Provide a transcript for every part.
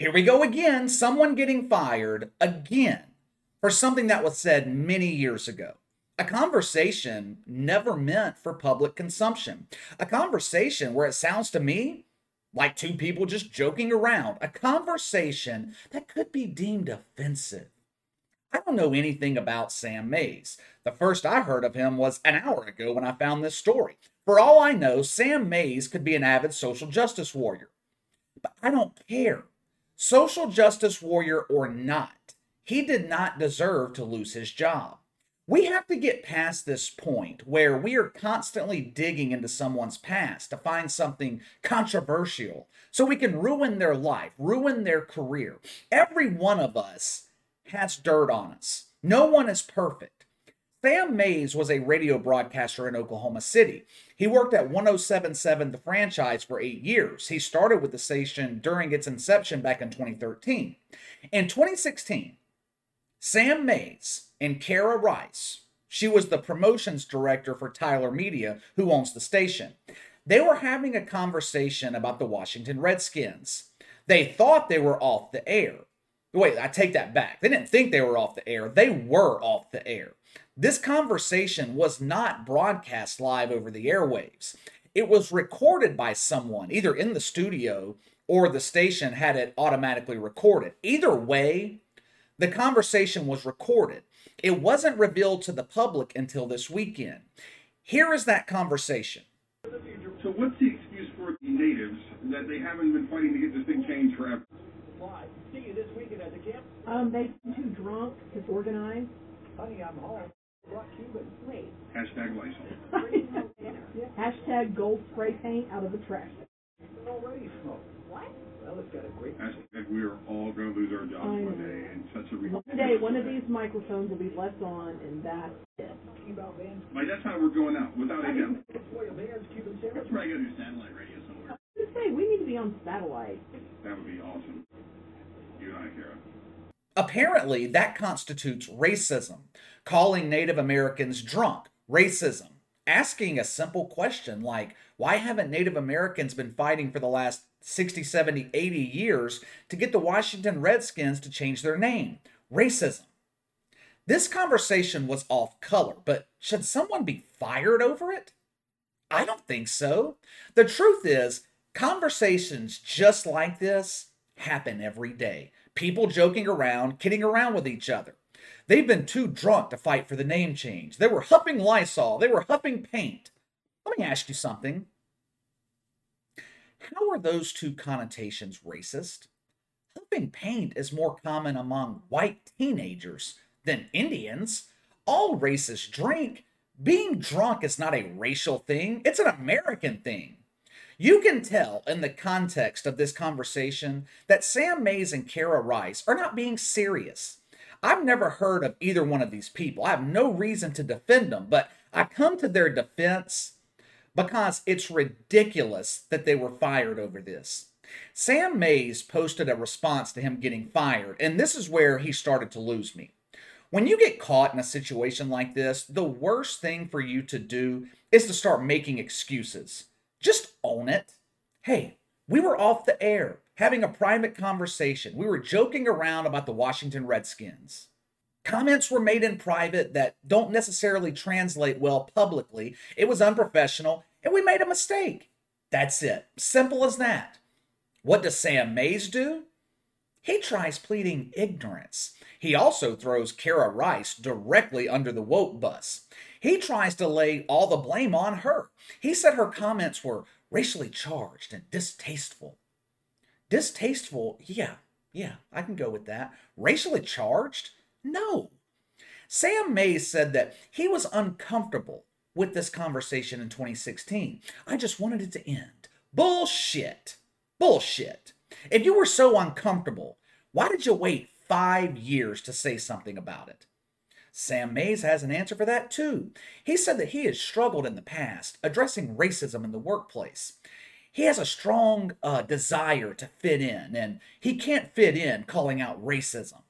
Here we go again, someone getting fired again for something that was said many years ago. A conversation never meant for public consumption. A conversation where it sounds to me like two people just joking around. A conversation that could be deemed offensive. I don't know anything about Sam Mays. The first I heard of him was an hour ago when I found this story. For all I know, Sam Mays could be an avid social justice warrior. But I don't care. Social justice warrior or not, he did not deserve to lose his job. We have to get past this point where we are constantly digging into someone's past to find something controversial so we can ruin their life, ruin their career. Every one of us has dirt on us. No one is perfect. Sam Mays was a radio broadcaster in Oklahoma City. He worked at 1077 The Franchise for 8 years. He started with the station during its inception back in 2013. In 2016, Sam Mays and Kara Rice, she was the promotions director for Tyler Media, who owns the station. They were having a conversation about the Washington Redskins. They thought they were off the air. Wait, I take that back. They didn't think they were off the air. They were off the air. This conversation was not broadcast live over the airwaves. It was recorded by someone, either in the studio or the station had it automatically recorded. Either way, the conversation was recorded. It wasn't revealed to the public until this weekend. Here is that conversation. So what's the excuse for the natives that they haven't been fighting to get this thing changed forever? Why? See you this weekend at the camp? They've been too drunk to organize. Honey, I'm home. Brought Cuban. Wait. Hashtag Lysol. Hashtag gold spray paint out of the trash. Already smoked. What? Well, it's got a great... Hashtag we are all going to lose our jobs one day, and such a... One day, one of these microphones will be left on, and that's it. About bands. Like, that's how we're going out, without a him. Boy, a band's Cuban sandwich. That's where I got to do satellite radio somewhere. Just say, we need to be on satellite. That would be awesome. You and I, Kara. Apparently, that constitutes racism. Calling Native Americans drunk, racism. Asking a simple question like, why haven't Native Americans been fighting for the last 60, 70, 80 years to get the Washington Redskins to change their name? Racism. This conversation was off color, but should someone be fired over it? I don't think so. The truth is, conversations just like this happen every day. People joking around, kidding around with each other. They've been too drunk to fight for the name change. They were huffing Lysol. They were huffing paint. Let me ask you something. How are those two connotations racist? Huffing paint is more common among white teenagers than Indians. All races drink. Being drunk is not a racial thing. It's an American thing. You can tell in the context of this conversation that Sam Mays and Kara Rice are not being serious. I've never heard of either one of these people. I have no reason to defend them, but I come to their defense because it's ridiculous that they were fired over this. Sam Mays posted a response to him getting fired, and this is where he started to lose me. When you get caught in a situation like this, the worst thing for you to do is to start making excuses. Just own it. Hey, we were off the air, having a private conversation. We were joking around about the Washington Redskins. Comments were made in private that don't necessarily translate well publicly. It was unprofessional, and we made a mistake. That's it. Simple as that. What does Sam Mays do? He tries pleading ignorance. He also throws Kara Rice directly under the woke bus. He tries to lay all the blame on her. He said her comments were racially charged and distasteful. Distasteful? Yeah, I can go with that. Racially charged? No. Sam Mays said that he was uncomfortable with this conversation in 2016. I just wanted it to end. Bullshit. Bullshit. If you were so uncomfortable, why did you wait 5 years to say something about it? Sam Mays has an answer for that too. He said that he has struggled in the past addressing racism in the workplace. He has a strong desire to fit in, and he can't fit in calling out racism.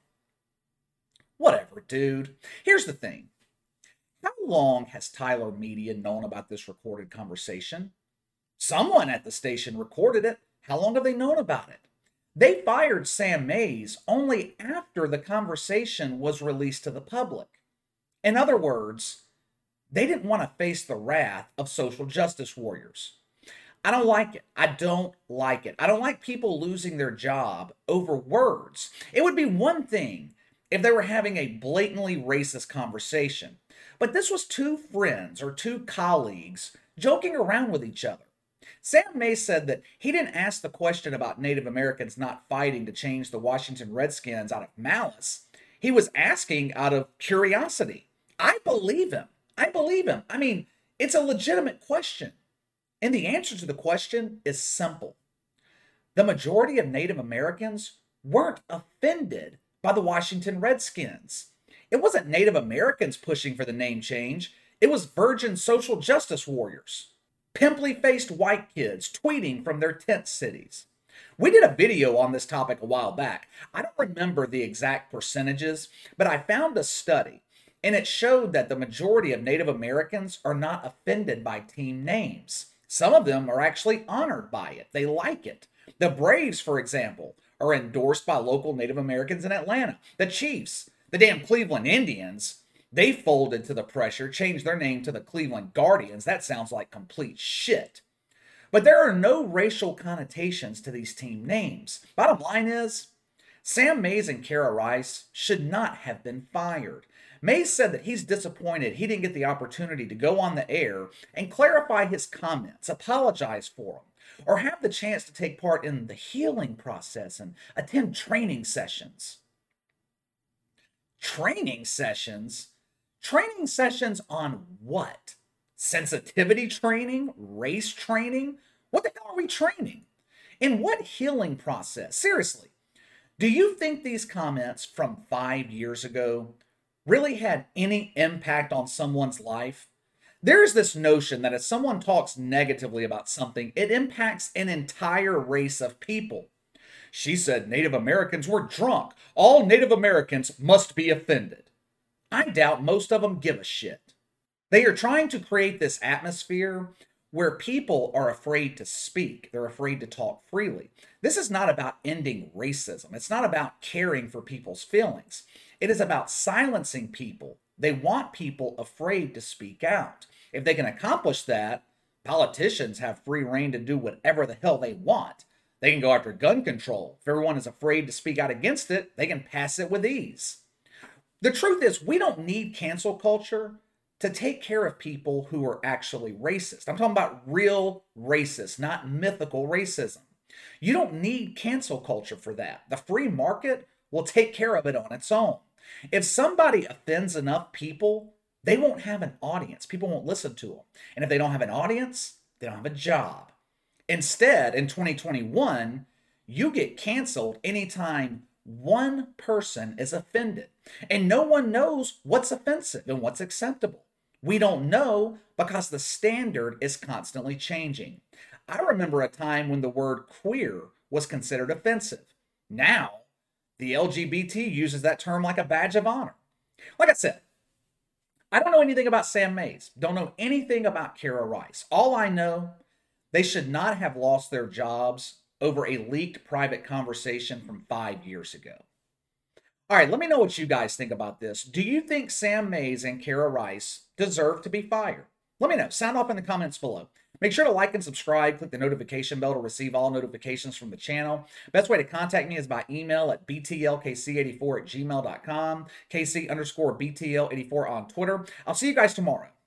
Whatever, dude. Here's the thing. How long has Tyler Media known about this recorded conversation? Someone at the station recorded it. How long have they known about it? They fired Sam Mays only after the conversation was released to the public. In other words, they didn't want to face the wrath of social justice warriors. I don't like it. I don't like it. I don't like people losing their job over words. It would be one thing if they were having a blatantly racist conversation, but this was two friends or two colleagues joking around with each other. Sam Mays said that he didn't ask the question about Native Americans not fighting to change the Washington Redskins out of malice. He was asking out of curiosity. I believe him. I believe him. I mean, it's a legitimate question. And the answer to the question is simple. The majority of Native Americans weren't offended by the Washington Redskins. It wasn't Native Americans pushing for the name change. It was virgin social justice warriors. Pimply-faced white kids tweeting from their tent cities. We did a video on this topic a while back. I don't remember the exact percentages, but I found a study, and it showed that the majority of Native Americans are not offended by team names. Some of them are actually honored by it. They like it. The Braves, for example, are endorsed by local Native Americans in Atlanta. The Chiefs, the damn Cleveland Indians, they folded to the pressure, changed their name to the Cleveland Guardians. That sounds like complete shit. But there are no racial connotations to these team names. Bottom line is, Sam Mays and Kara Rice should not have been fired. Mays said that he's disappointed he didn't get the opportunity to go on the air and clarify his comments, apologize for them, or have the chance to take part in the healing process and attend training sessions. Training sessions? Training sessions on what? Sensitivity training? Race training? What the hell are we training? In what healing process? Seriously, do you think these comments from 5 years ago really had any impact on someone's life? There's this notion that if someone talks negatively about something, it impacts an entire race of people. She said Native Americans were drunk. All Native Americans must be offended. I doubt most of them give a shit. They are trying to create this atmosphere where people are afraid to speak. They're afraid to talk freely. This is not about ending racism. It's not about caring for people's feelings. It is about silencing people. They want people afraid to speak out. If they can accomplish that, politicians have free reign to do whatever the hell they want. They can go after gun control. If everyone is afraid to speak out against it, they can pass it with ease. The truth is, we don't need cancel culture to take care of people who are actually racist. I'm talking about real racists, not mythical racism. You don't need cancel culture for that. The free market will take care of it on its own. If somebody offends enough people, they won't have an audience. People won't listen to them. And if they don't have an audience, they don't have a job. Instead, in 2021, you get canceled anytime one person is offended. And no one knows what's offensive and what's acceptable. We don't know because the standard is constantly changing. I remember a time when the word queer was considered offensive. Now, the LGBT uses that term like a badge of honor. Like I said, I don't know anything about Sam Mays. Don't know anything about Kara Rice. All I know, they should not have lost their jobs over a leaked private conversation from 5 years ago. All right, let me know what you guys think about this. Do you think Sam Mays and Kara Rice deserve to be fired? Let me know. Sound off in the comments below. Make sure to like and subscribe. Click the notification bell to receive all notifications from the channel. Best way to contact me is by email at btlkc84@gmail.com, KC_BTL84 on Twitter. I'll see you guys tomorrow.